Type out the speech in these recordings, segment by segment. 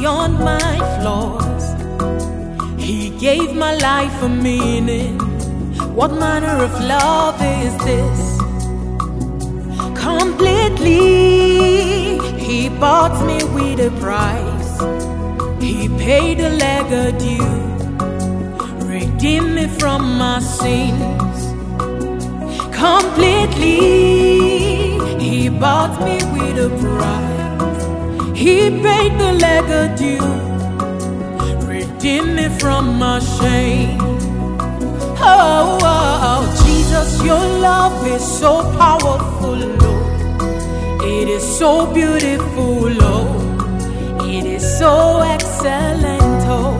beyond my flaws. He gave my life a meaning. What manner of love is this? Completely, He bought me with a price. He paid a leg due, redeemed me from my sins. Completely, He bought me with a price. He paid the leg due, redeemed me from my shame. Oh, oh, Jesus, your love is so powerful, Lord. It is so beautiful, Lord. It is so excellent, oh.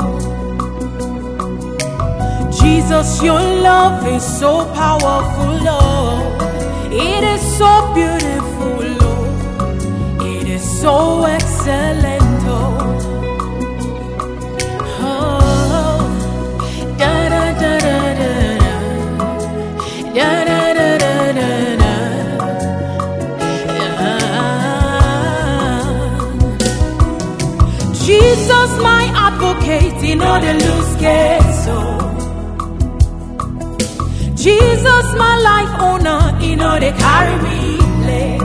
Jesus, your love is so powerful, Lord. It is so beautiful, Lord. It is so excellent, oh. Jesus, my advocate, in all the loose gates, oh. Jesus, my life owner, in all the carry me play.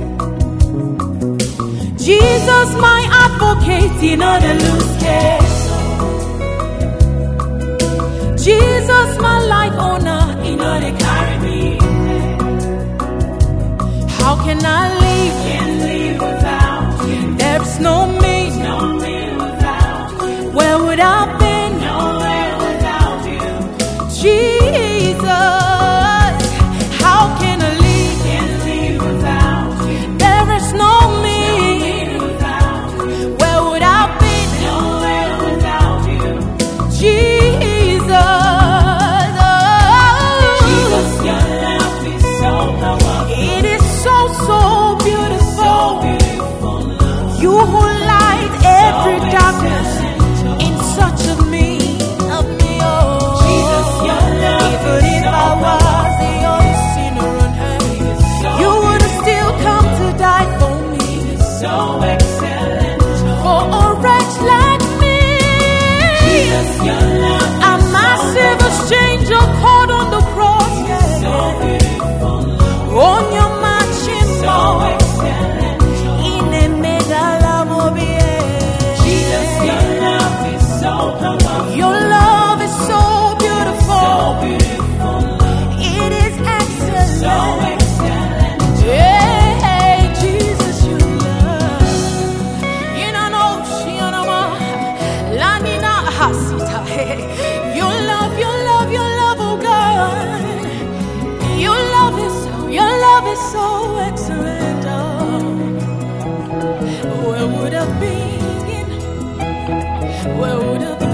Jesus, my advocate, in all the loose gates, oh. Jesus, my life owner, in all the carry me play. How can I live? Can't live without you. There's no me. Where would I be? Nowhere without you. Jesus, how can I live? Can't live without you. There is no me. Without you. Where would I be? Nowhere without you. Jesus, Jesus, your love is so powerful. It is so beautiful. So beautiful love. You who light every darkness. Exchange your cord on the cross, yeah. So beautiful, on your marching so excellent, in a megalomobile. Jesus, your love is so powerful. Your love is so beautiful. So beautiful. It is excellent. So excellent. Hey, Jesus, your love. You know, she on a Lanina Hasita. Your love, oh God. Your love is so excellent. Oh, where would I be? Where would I be?